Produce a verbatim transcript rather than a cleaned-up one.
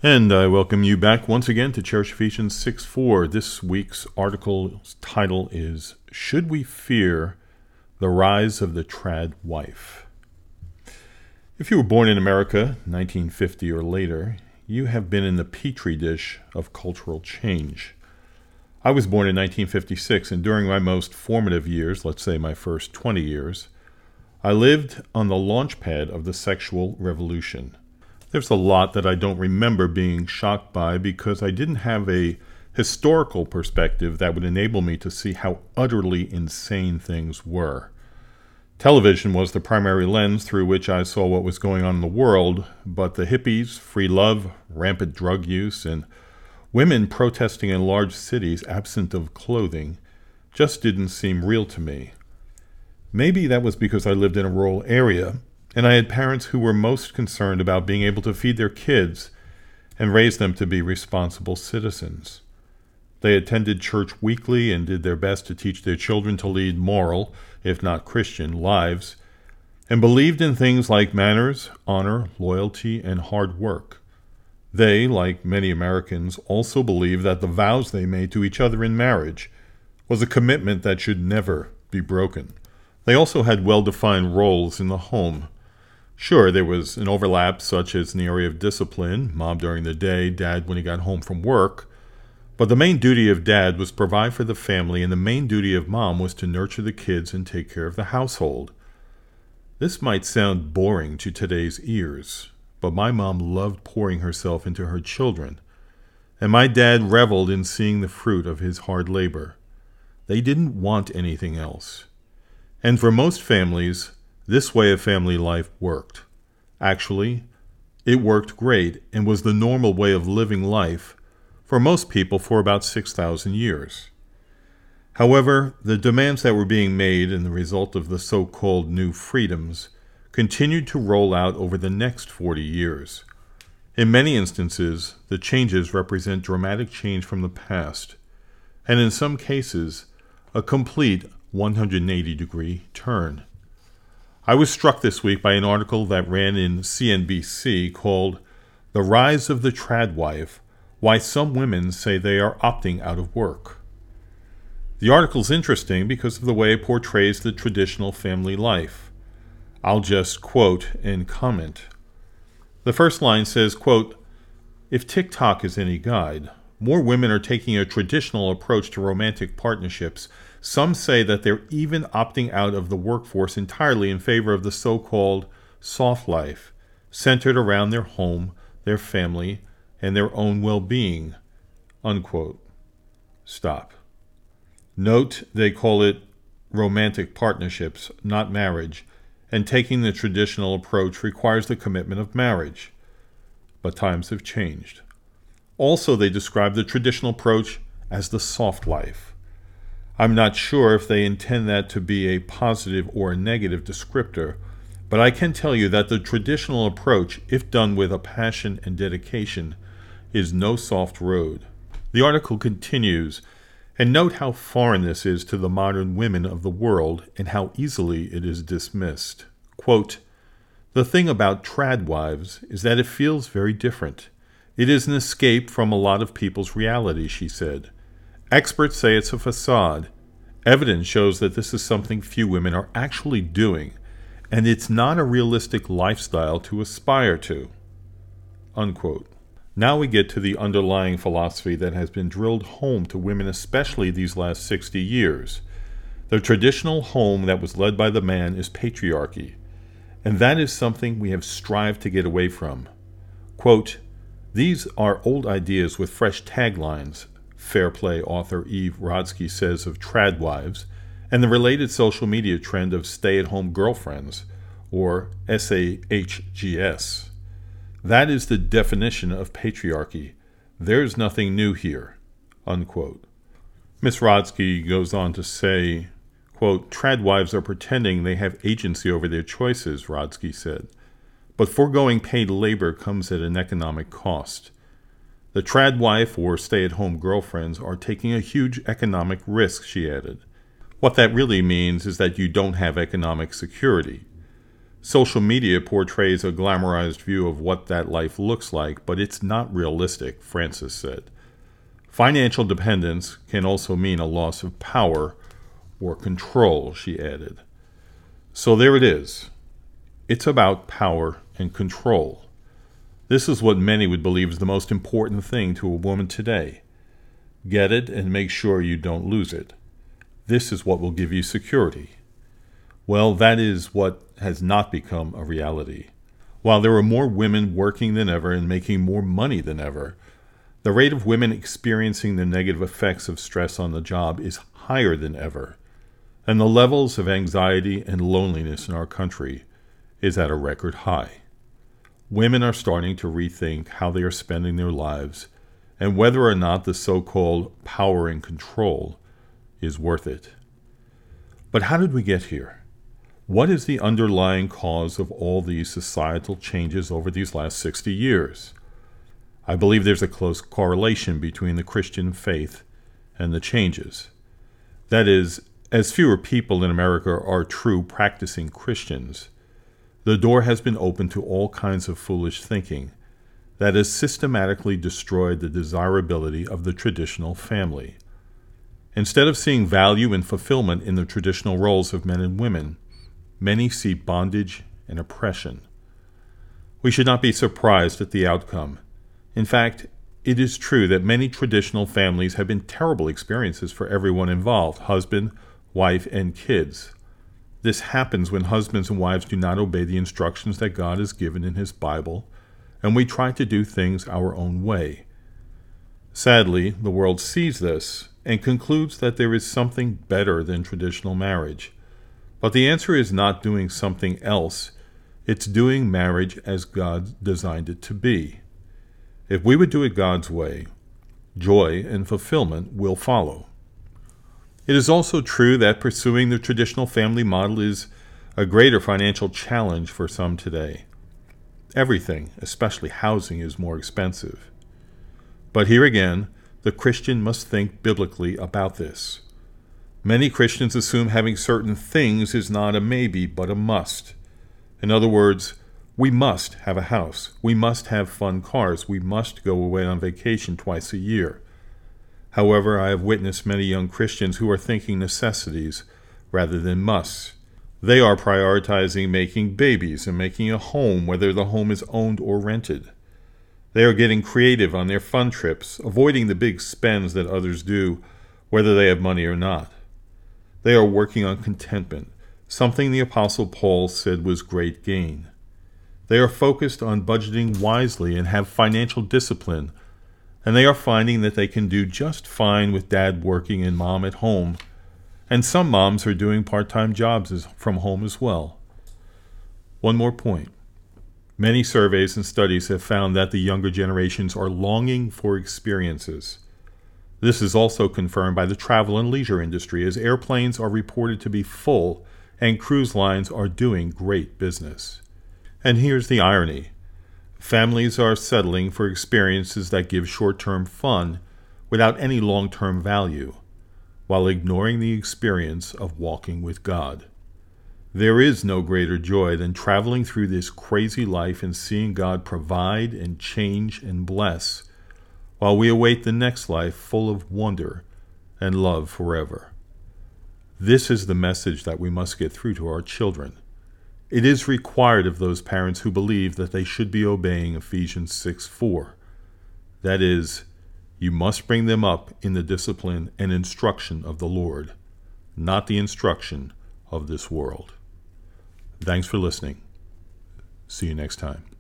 And I welcome you back once again to Cherish Ephesians six four. This week's article's title is, Should We Fear the Rise of the Trad Wife? If you were born in America, nineteen fifty or later, you have been in the petri dish of cultural change. I was born in nineteen fifty-six, and during my most formative years, let's say my first twenty years, I lived on the launch pad of the sexual revolution. There's a lot that I don't remember being shocked by because I didn't have a historical perspective that would enable me to see how utterly insane things were. Television was the primary lens through which I saw what was going on in the world, but the hippies, free love, rampant drug use, and women protesting in large cities absent of clothing just didn't seem real to me. Maybe that was because I lived in a rural area, and I had parents who were most concerned about being able to feed their kids and raise them to be responsible citizens. They attended church weekly and did their best to teach their children to lead moral, if not Christian, lives, and believed in things like manners, honor, loyalty, and hard work. They, like many Americans, also believed that the vows they made to each other in marriage was a commitment that should never be broken. They also had well-defined roles in the home. Sure, there was an overlap, such as in the area of discipline, mom during the day, dad when he got home from work. But the main duty of dad was to provide for the family, and the main duty of mom was to nurture the kids and take care of the household. This might sound boring to today's ears, but my mom loved pouring herself into her children, and my dad reveled in seeing the fruit of his hard labor. They didn't want anything else. And for most families, this way of family life worked. Actually, it worked great and was the normal way of living life for most people for about six thousand years. However, the demands that were being made and the result of the so-called new freedoms continued to roll out over the next forty years. In many instances, the changes represent dramatic change from the past, and in some cases, a complete one hundred eighty degree turn. I was struck this week by an article that ran in C N B C called The Rise of the Trad Wife, Why Some Women Say They Are Opting Out of Work. The article's interesting because of the way it portrays the traditional family life. I'll just quote and comment. The first line says, quote, If TikTok is any guide, more women are taking a traditional approach to romantic partnerships. Some say that they're even opting out of the workforce entirely in favor of the so-called soft life, centered around their home, their family, and their own well-being. Unquote. Stop. Note they call it romantic partnerships, not marriage, and taking the traditional approach requires the commitment of marriage. But times have changed. Also, they describe the traditional approach as the soft life. I'm not sure if they intend that to be a positive or a negative descriptor, but I can tell you that the traditional approach, if done with a passion and dedication, is no soft road. The article continues, and note how foreign this is to the modern women of the world and how easily it is dismissed. Quote, The thing about trad wives is that it feels very different. It is an escape from a lot of people's reality, she said. Experts say it's a facade. Evidence shows that this is something few women are actually doing, and it's not a realistic lifestyle to aspire to. Unquote. Now we get to the underlying philosophy that has been drilled home to women, especially these last sixty years. The traditional home that was led by the man is patriarchy, and that is something we have strived to get away from. Quote, These are old ideas with fresh taglines, Fair Play author Eve Rodsky says of trad wives, and the related social media trend of stay-at-home girlfriends, or S A H G S. That is the definition of patriarchy. There's nothing new here. Unquote. Miss Rodsky goes on to say, quote, Trad wives are pretending they have agency over their choices, Rodsky said. But foregoing paid labor comes at an economic cost. The trad wife or stay-at-home girlfriends are taking a huge economic risk, she added. What that really means is that you don't have economic security. Social media portrays a glamorized view of what that life looks like, but it's not realistic, Francis said. Financial dependence can also mean a loss of power or control, she added. So there it is. It's about power and control. This is what many would believe is the most important thing to a woman today. Get it and make sure you don't lose it. This is what will give you security. Well, that is what has not become a reality. While there are more women working than ever and making more money than ever, the rate of women experiencing the negative effects of stress on the job is higher than ever, and the levels of anxiety and loneliness in our country is at a record high. Women are starting to rethink how they are spending their lives and whether or not the so-called power and control is worth it. But how did we get here? What is the underlying cause of all these societal changes over these last sixty years? I believe there's a close correlation between the Christian faith and the changes. That is, as fewer people in America are true practicing Christians, the door has been opened to all kinds of foolish thinking that has systematically destroyed the desirability of the traditional family. Instead of seeing value and fulfillment in the traditional roles of men and women, many see bondage and oppression. We should not be surprised at the outcome. In fact, it is true that many traditional families have been terrible experiences for everyone involved, husband, wife, and kids. This happens when husbands and wives do not obey the instructions that God has given in His Bible, and we try to do things our own way. Sadly, the world sees this and concludes that there is something better than traditional marriage. But the answer is not doing something else. It's doing marriage as God designed it to be. If we would do it God's way, joy and fulfillment will follow. It is also true that pursuing the traditional family model is a greater financial challenge for some today. Everything, especially housing, is more expensive. But here again, the Christian must think biblically about this. Many Christians assume having certain things is not a maybe, but a must. In other words, we must have a house. We must have fun cars. We must go away on vacation twice a year. However, I have witnessed many young Christians who are thinking necessities rather than musts. They are prioritizing making babies and making a home, whether the home is owned or rented. They are getting creative on their fun trips, avoiding the big spends that others do, whether they have money or not. They are working on contentment, something the Apostle Paul said was great gain. They are focused on budgeting wisely and have financial discipline, and they are finding that they can do just fine with dad working and mom at home, and some moms are doing part-time jobs from home as well. One more point. Many surveys and studies have found that the younger generations are longing for experiences. This is also confirmed by the travel and leisure industry, as airplanes are reported to be full and cruise lines are doing great business. And here's the irony. Families are settling for experiences that give short-term fun without any long-term value, while ignoring the experience of walking with God. There is no greater joy than traveling through this crazy life and seeing God provide and change and bless, while we await the next life full of wonder and love forever. This is the message that we must get through to our children. It is required of those parents who believe that they should be obeying Ephesians six four. That is, you must bring them up in the discipline and instruction of the Lord, not the instruction of this world. Thanks for listening. See you next time.